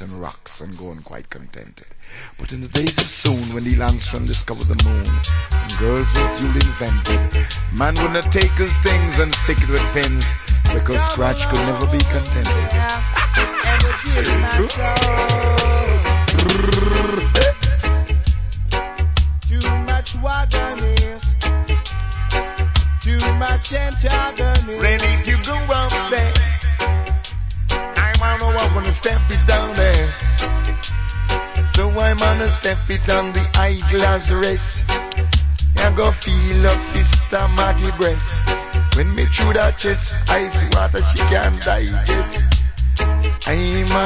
and rocks and going quite contented. But in the days of soon, when Neil Armstrong discovered the moon, and girls were duly invented, man would not take his things and stick it with pins, because scratch could never be contented. Too much wagonist, too much antagonist. Ready to go up there. I'm gonna step it down there. So I'm gonna step it on the eyeglass rest. I go feel up Sister Maggie breast. When me through that chest, ice water she can't digest. I'm